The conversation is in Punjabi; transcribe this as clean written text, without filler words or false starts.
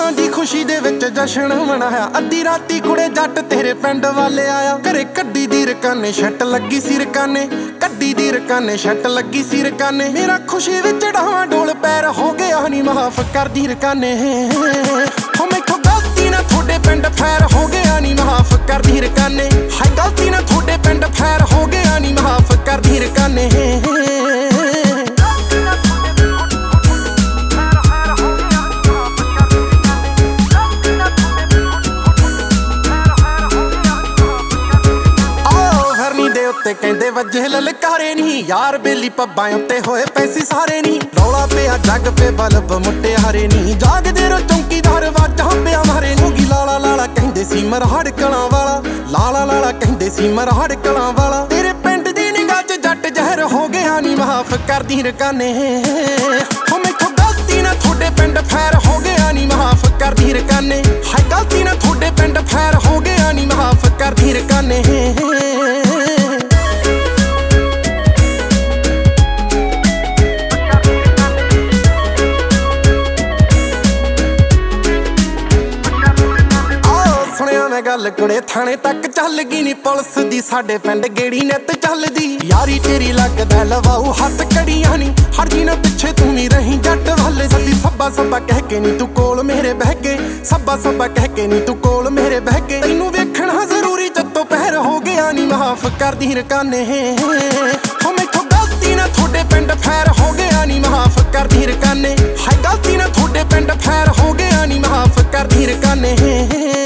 ਮਾਂ ਦੀ ਖੁਸ਼ੀ ਦੇ ਵਿੱਚ ਜਸ਼ਨ ਮਨਾਇਆ। ਅੱਧੀ ਰਾਤੀ ਕੁੜੇ ਜੱਟ ਤੇਰੇ ਪਿੰਡ ਵਾਲੇ ਆਇਆ। ਘਰੇ ਕੱਢੀ ਦੀ ਰਕਾਨੇ ਛੱਟ ਲੱਗੀ ਸੀ ਰਕਾਨੇ, ਕੱਢੀ ਦੀ ਰਕਾਨੇ ਛੱਟ ਲੱਗੀ ਸੀ ਰਕਾਨੇ। ਮੇਰਾ ਖੁਸ਼ੀ ਵਿੱਚ ਡਾਵਾਂ ਡੋਲ ਪੈਰ ਹੋ ਗਿਆ ਨੀ ਮਾਫ ਕਰਦੀ ਰਕਾਨੇ। ਹੋ ਮੈਥੋਂ ਗਲਤੀ ਨਾ ਤੁਹਾਡੇ ਪਿੰਡ ਫੈਰ ਹੋ ਗਿਆ ਨੀ ਮਾਫ ਕਰਦੀ ਰਕਾਨੇ। ਹਾਏ ਗਲਤੀ ਨਾ ਤੁਹਾਡੇ ਪਿੰਡ ਫੈਰ ਹੋ ਗਿਆ ਨੀ ਮਾਫ ਕਰਦੀ ਰਕਾਨੇ। ਤੇ ਕਹਿੰਦੇ ਵੱਜੇ ਲਲਕਾਰੇ ਨੀ ਯਾਰ ਬੇਲੀ ਪੱਬਾਂ ਉੱਤੇ ਹੋਏ ਪੈਸੇ ਸਾਰੇ ਨੀ। ਰੌਲਾ ਪਿਆ ਜੱਗ ਪੇ ਬਲਬ ਮੁਟਿਆਰੇ ਨੀ, ਜਾਗਦੇ ਰੋ ਚੌਂਕੀਦਾਰ ਵਾਜਾਂ ਪਿਆ ਮਾਰੇ ਨੂਗੀ। ਲਾਲਾ ਲਾਲਾ ਕਹਿੰਦੇ ਸੀ ਮਰਹੜ ਕਲਾਂ ਵਾਲਾ, ਲਾਲਾ ਲਾਲਾ ਕਹਿੰਦੇ ਸੀ ਮਰਹੜ ਕਲਾਂ ਵਾਲਾ। ਤੇਰੇ ਪਿੰਡ ਦੀ ਨਿਗਾਹ 'ਚ ਜੱਟ ਜ਼ਹਿਰ ਹੋ ਗਿਆ ਨੀ ਮਾਫ ਕਰਦੀ ਰਕਾਨੇ। ਹੋ ਮੈਥੋਂ ਗਲਤੀ ਨਾ ਤੁਹਾਡੇ ਪਿੰਡ ਫੈਰ ਹੋ ਗਿਆ ਨੀ ਮਾਫ ਕਰਦੀ ਰਕਾਨੇ। ਹਾਏ ਗਲਤੀ ਨਾ ਤੁਹਾਡੇ ਪਿੰਡ ਫੈਰ ਹੋ ਗਿਆ ਨੀ ਮਾਫ ਕਰਦੀ ਰਕਾਨੇ। ਗੱਲ ਕੁੜੇ ਥਾਣੇ ਤੱਕ ਚੱਲ ਗਈ ਨੀ ਪੁਲਿਸ ਦੀ, ਸਾਡੇ ਪਿੰਡ ਗੇੜੀ ਨਿੱਤ ਚੱਲਦੀ। ਯਾਰੀ ਤੇਰੀ ਲੱਗਦਾ ਲਵਾਉ ਹੱਥ ਕੜੀਆਂ ਨੀ, ਹਰਜੀ ਨਾ ਪਿੱਛੇ ਤੂੰ ਵੀ ਰਹੀ ਜੱਟ ਵੱਲ। ਸੱਦੀ ਸੱਬਾ ਸੱਬਾ ਕਹਿ ਕੇ ਨੀ ਤੂੰ ਕੋਲ ਮੇਰੇ ਬਹਿ ਕੇ, ਸੱਬਾ ਸੱਬਾ ਕਹਿ ਕੇ ਨੀ ਤੂੰ ਕੋਲ ਮੇਰੇ ਬਹਿ ਕੇ। ਤੈਨੂੰ ਵੇਖਣਾ ਜ਼ਰੂਰੀ ਜੱਤੋਂ ਪਹਿਰ ਹੋ ਗਿਆ ਨੀ ਮਾਫ ਕਰਦੀ ਰਕਾਨੇ। ਹੋ ਮੈਥੋਂ ਗਲਤੀ ਨਾ ਤੁਹਾਡੇ ਪਿੰਡ ਫੈਰ ਹੋ ਗਿਆ ਨੀ ਮਾਫ ਕਰਦੀ ਰਕਾਨੇ। ਹਾਏ ਗਲਤੀ ਨਾ ਤੁਹਾਡੇ ਪਿੰਡ ਫੈਰ ਹੋ ਗਿਆ ਨੀ ਮਾਫ ਕਰਦੀ ਰਕਾਨੇ।